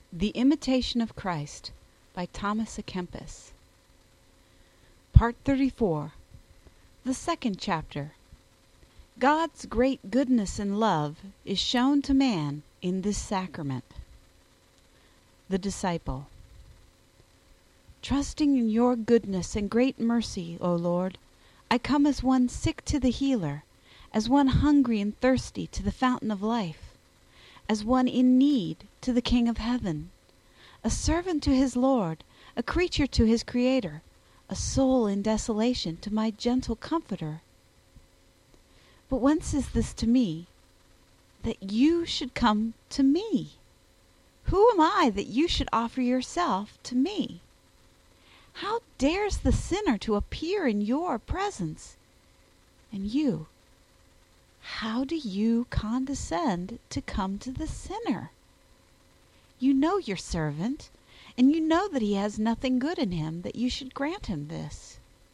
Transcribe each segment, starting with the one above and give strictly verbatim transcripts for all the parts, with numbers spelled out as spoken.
The Imitation of Christ by Thomas à Kempis. Part thirty-four. The second chapter. God's great goodness and love is shown to man in this sacrament. The Disciple. Trusting in your goodness and great mercy, O Lord, I come as one sick to the healer, as one hungry and thirsty to the fountain of life, as one in need to the King of heaven, a servant to his Lord, a creature to his Creator, a soul in desolation to my gentle Comforter. But whence is this to me, that you should come to me? Who am I that you should offer yourself to me? How dares the sinner to appear in your presence? And you, how do you condescend to come to the sinner? You know your servant, and you know that he has nothing good in him, that you should grant him this.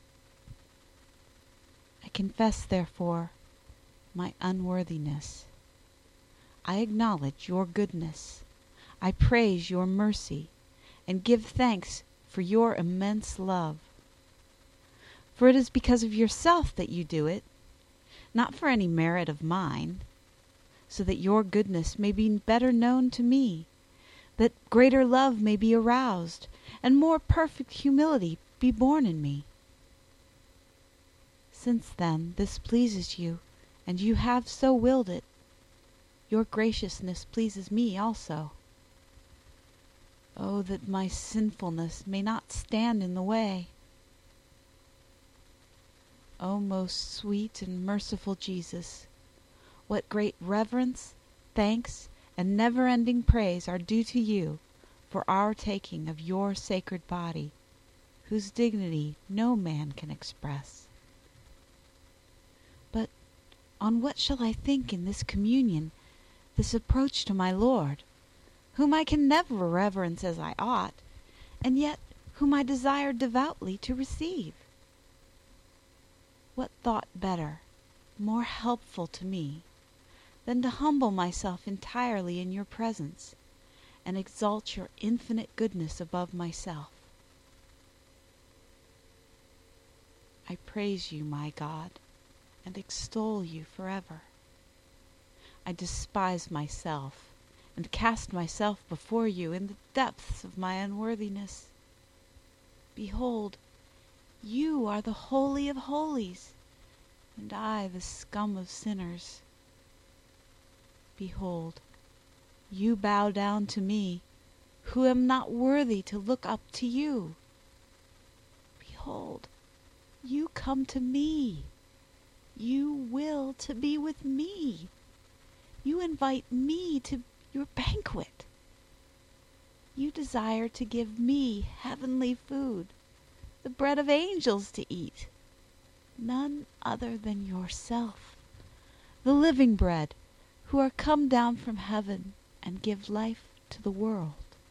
I confess, therefore, my unworthiness. I acknowledge your goodness. I praise your mercy, and give thanks for your immense love. For it is because of yourself that you do it, not for any merit of mine, so that your goodness may be better known to me, that greater love may be aroused, and more perfect humility be born in me. Since then this pleases you, and you have so willed it, your graciousness pleases me also. Oh, that my sinfulness may not stand in the way! O most sweet and merciful Jesus, what great reverence, thanks, and never-ending praise are due to you for our taking of your sacred body, whose dignity no man can express. But on what shall I think in this communion, this approach to my Lord, whom I can never reverence as I ought, and yet whom I desire devoutly to receive? What thought better, more helpful to me, than to humble myself entirely in your presence, and exalt your infinite goodness above myself? I praise you, my God, and extol you forever. I despise myself, and cast myself before you in the depths of my unworthiness. Behold, you are the Holy of Holies, and I the scum of sinners. Behold, you bow down to me, who am not worthy to look up to you. Behold, you come to me. You will to be with me. You invite me to your banquet. You desire to give me heavenly food, the bread of angels to eat, none other than yourself, the living bread, who are come down from heaven and give life to the world.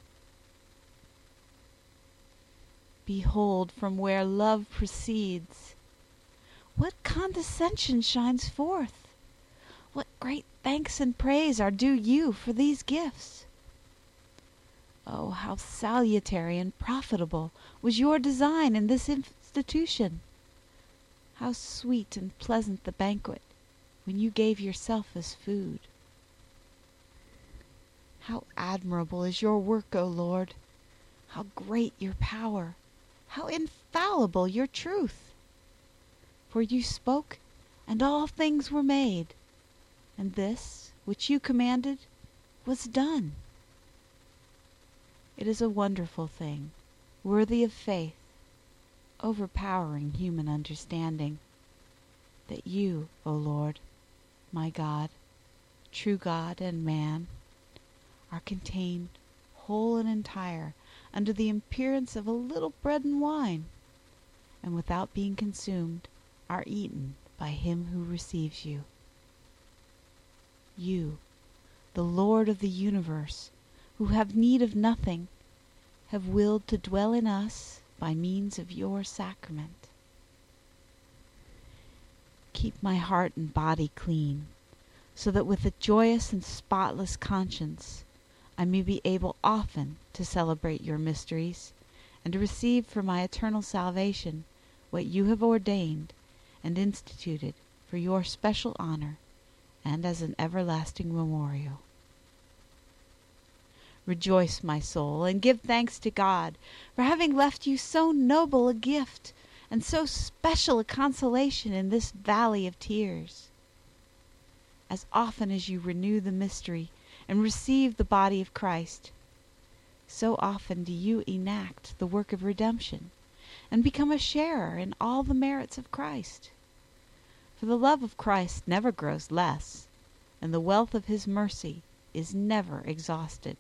Behold from where love proceeds, what condescension shines forth, what great thanks and praise are due you for these gifts. Oh, how salutary and profitable was your design in this institution! How sweet and pleasant the banquet, when you gave yourself as food! How admirable is your work, O Lord! How great your power! How infallible your truth! For you spoke, and all things were made, and this which you commanded was done. It is a wonderful thing, worthy of faith, overpowering human understanding, that you, O Lord, my God, true God and man, are contained whole and entire under the appearance of a little bread and wine, and without being consumed are eaten by him who receives you. You, the Lord of the universe, who have need of nothing, have willed to dwell in us by means of your sacrament. Keep my heart and body clean, so that with a joyous and spotless conscience I may be able often to celebrate your mysteries, and to receive for my eternal salvation what you have ordained and instituted for your special honor and as an everlasting memorial. Rejoice, my soul, and give thanks to God for having left you so noble a gift and so special a consolation in this valley of tears. As often as you renew the mystery and receive the body of Christ, so often do you enact the work of redemption and become a sharer in all the merits of Christ. For the love of Christ never grows less, and the wealth of his mercy is never exhausted.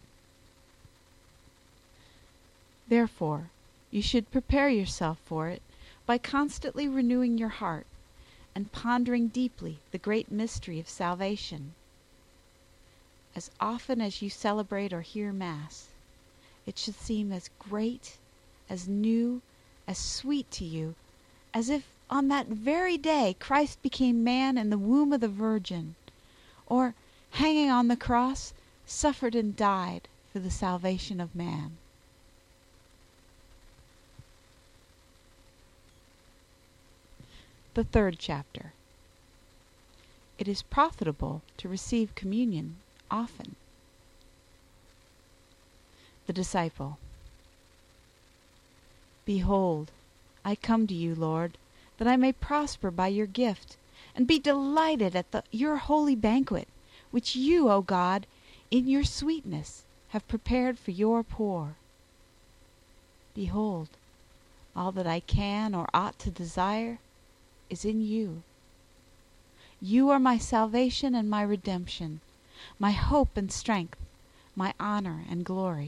Therefore, you should prepare yourself for it by constantly renewing your heart and pondering deeply the great mystery of salvation. As often as you celebrate or hear Mass, it should seem as great, as new, as sweet to you, as if on that very day Christ became man in the womb of the Virgin, or, hanging on the cross, suffered and died for the salvation of man. The third chapter. It is profitable to receive communion often. The disciple. Behold, I come to you, Lord, that I may prosper by your gift, and be delighted at the, your holy banquet, which you, O God, in your sweetness have prepared for your poor. Behold, all that I can or ought to desire is in you. You are my salvation and my redemption, my hope and strength, my honor and glory.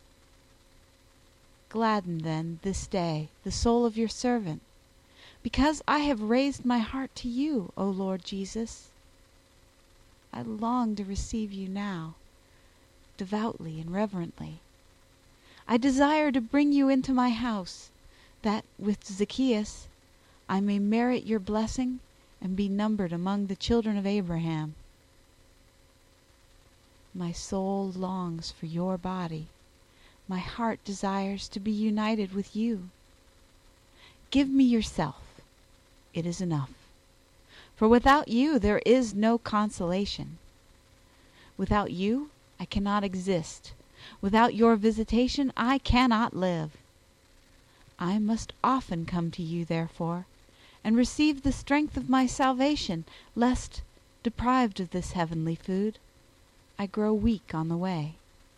Gladden then this day the soul of your servant, because I have raised my heart to you, O Lord Jesus. I long to receive you now, devoutly and reverently. I desire to bring you into my house, that, with Zacchaeus, I may merit your blessing and be numbered among the children of Abraham. My soul longs for your body. My heart desires to be united with you. Give me yourself. It is enough. For without you there is no consolation. Without you I cannot exist. Without your visitation I cannot live. I must often come to you, therefore, and receive the strength of my salvation, lest, deprived of this heavenly food, I grow weak on the way.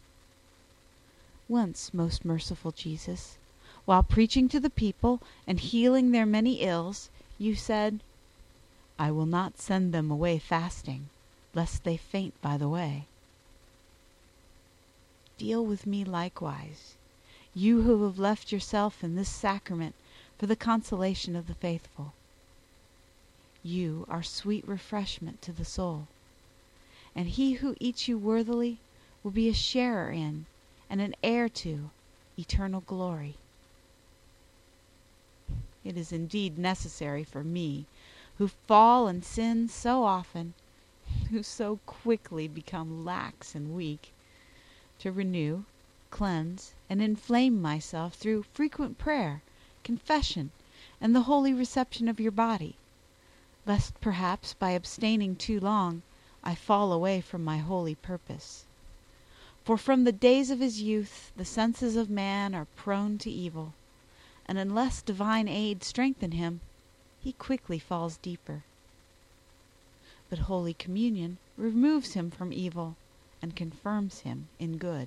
Once, most merciful Jesus, while preaching to the people and healing their many ills, you said, I will not send them away fasting, lest they faint by the way. Deal with me likewise, you who have left yourself in this sacrament for the consolation of the faithful. You are sweet refreshment to the soul, and he who eats you worthily will be a sharer in and an heir to eternal glory. It is indeed necessary for me, who fall and sin so often, who so quickly become lax and weak, to renew, cleanse, and inflame myself through frequent prayer, confession, and the holy reception of your body, lest perhaps by abstaining too long I fall away from my holy purpose. For from the days of his youth the senses of man are prone to evil, and unless divine aid strengthen him, he quickly falls deeper. But Holy Communion removes him from evil and confirms him in good.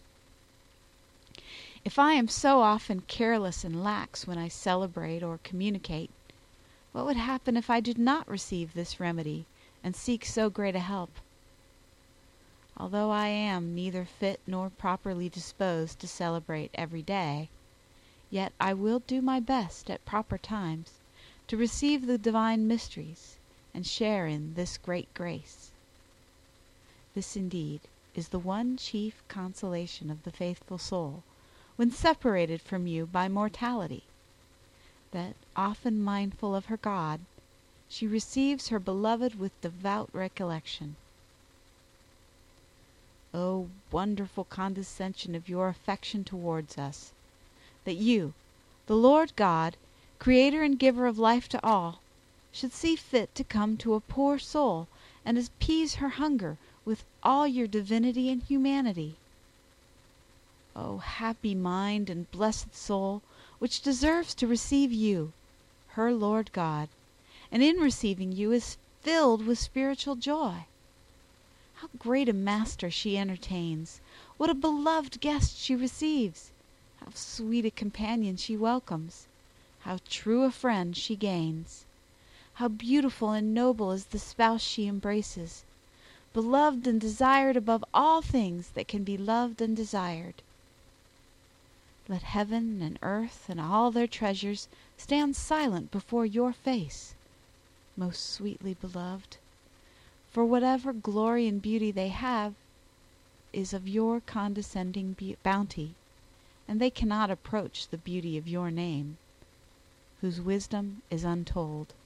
If I am so often careless and lax when I celebrate or communicate, what would happen if I did not receive this remedy and seek so great a help? Although I am neither fit nor properly disposed to celebrate every day, yet I will do my best at proper times to receive the divine mysteries and share in this great grace. This indeed is the one chief consolation of the faithful soul when separated from you by mortality, that, often mindful of her God, she receives her beloved with devout recollection. O wonderful condescension of your affection towards us, that you, the Lord God, Creator and Giver of life to all, should see fit to come to a poor soul and appease her hunger with all your divinity and humanity. O happy mind and blessed soul, which deserves to receive you, her Lord God, and in receiving you is filled with spiritual joy. How great a master she entertains! What a beloved guest she receives! How sweet a companion she welcomes! How true a friend she gains! How beautiful and noble is the spouse she embraces, beloved and desired above all things that can be loved and desired. Let heaven and earth and all their treasures stand silent before your face, most sweetly beloved, for whatever glory and beauty they have is of your condescending bounty, and they cannot approach the beauty of your name, whose wisdom is untold.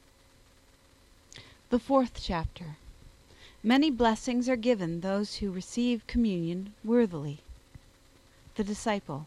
The fourth chapter. Many blessings are given those who receive communion worthily. The disciple.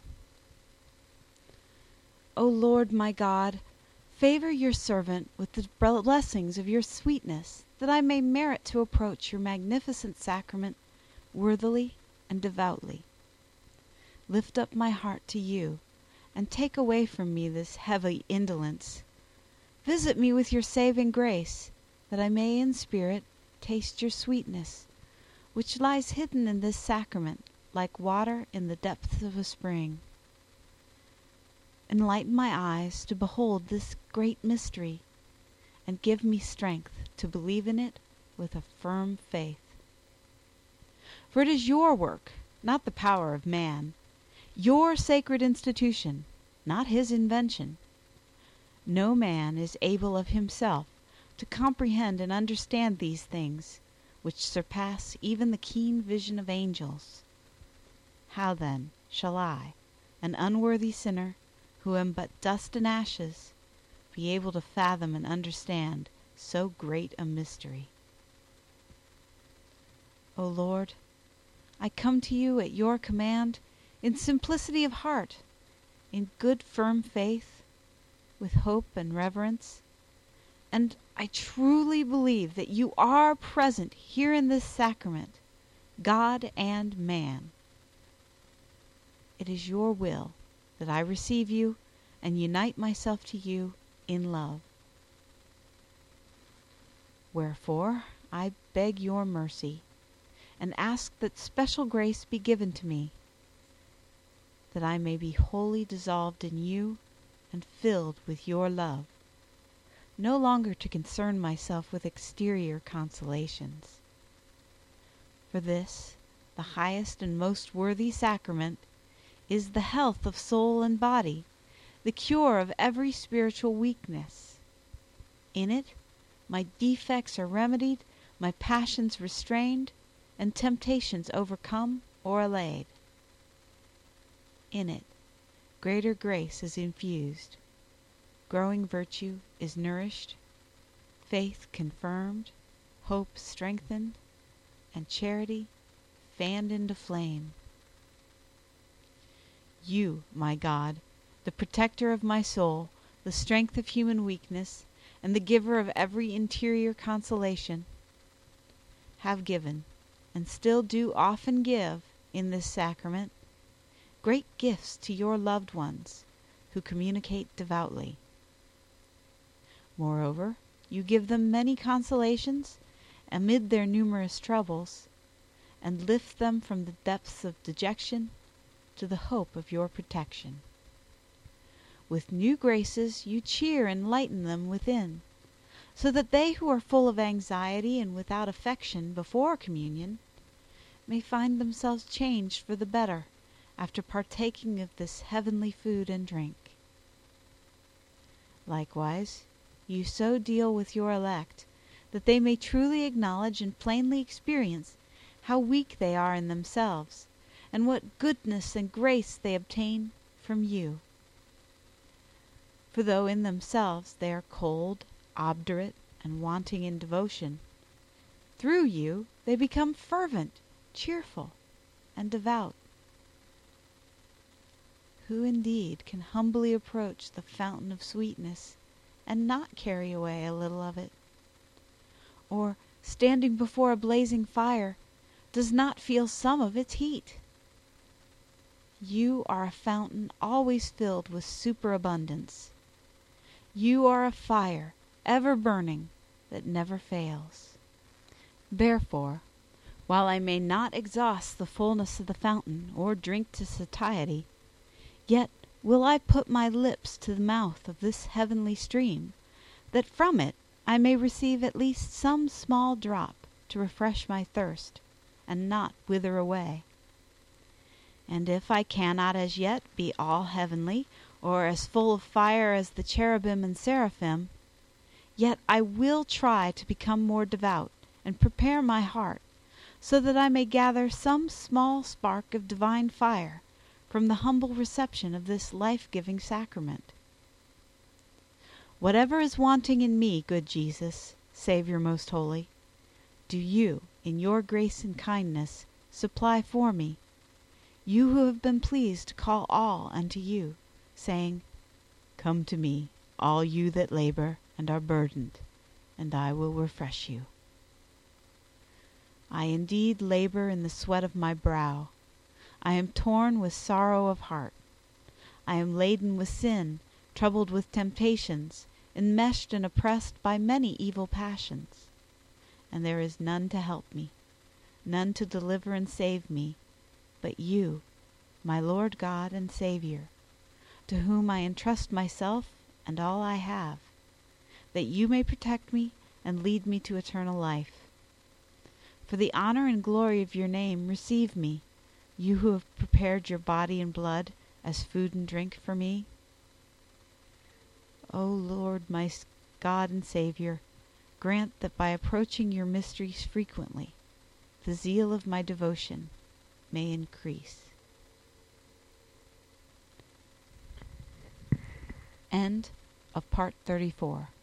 O Lord my God, favor your servant with the blessings of your sweetness, that I may merit to approach your magnificent sacrament worthily and devoutly. Lift up my heart to you, and take away from me this heavy indolence. Visit me with your saving grace, that I may in spirit taste your sweetness, which lies hidden in this sacrament like water in the depths of a spring. Enlighten my eyes to behold this great mystery, and give me strength to believe in it with a firm faith. For it is your work, not the power of man, your sacred institution, not his invention. No man is able of himself to comprehend and understand these things, which surpass even the keen vision of angels. How then shall I, an unworthy sinner, who am but dust and ashes, be able to fathom and understand so great a mystery? O Lord, I come to you at your command in simplicity of heart, in good firm faith, with hope and reverence, and I truly believe that you are present here in this sacrament, God and man. It is your will that I receive you and unite myself to you in love. Wherefore I beg your mercy, and ask that special grace be given to me, that I may be wholly dissolved in you and filled with your love, no longer to concern myself with exterior consolations. For this, the highest and most worthy sacrament, is the health of soul and body, the cure of every spiritual weakness. In it, my defects are remedied, my passions restrained, and temptations overcome or allayed. In it, greater grace is infused, growing virtue is nourished, faith confirmed, hope strengthened, and charity fanned into flame. You, my God, the protector of my soul, the strength of human weakness, and the giver of every interior consolation, have given, and still do often give, in this sacrament, great gifts to your loved ones who communicate devoutly. Moreover, you give them many consolations amid their numerous troubles, and lift them from the depths of dejection to the hope of your protection. With new graces you cheer and lighten them within, so that they who are full of anxiety and without affection before communion may find themselves changed for the better after partaking of this heavenly food and drink. Likewise, you so deal with your elect that they may truly acknowledge and plainly experience how weak they are in themselves, and what goodness and grace they obtain from you. For though in themselves they are cold, obdurate, and wanting in devotion, through you they become fervent, cheerful, and devout. Who indeed can humbly approach the fountain of sweetness and not carry away a little of it? Or, standing before a blazing fire, does not feel some of its heat? You are a fountain always filled with superabundance. You are a fire ever burning that never fails. Therefore, while I may not exhaust the fullness of the fountain or drink to satiety, yet will I put my lips to the mouth of this heavenly stream, that from it I may receive at least some small drop to refresh my thirst, and not wither away. And if I cannot as yet be all heavenly, or as full of fire as the cherubim and seraphim, yet I will try to become more devout, and prepare my heart, so that I may gather some small spark of divine fire from the humble reception of this life-giving sacrament. Whatever is wanting in me, good Jesus, Savior most holy, do you, in your grace and kindness, supply for me, you who have been pleased to call all unto you, saying, Come to me, all you that labor and are burdened, and I will refresh you. I indeed labor in the sweat of my brow. I am torn with sorrow of heart. I am laden with sin, troubled with temptations, enmeshed and oppressed by many evil passions. And there is none to help me, none to deliver and save me, but you, my Lord God and Savior, to whom I entrust myself and all I have, that you may protect me and lead me to eternal life. For the honor and glory of your name, receive me, you who have prepared your body and blood as food and drink for me. O Lord, my God and Savior, grant that by approaching your mysteries frequently, the zeal of my devotion may increase. End of part thirty-four.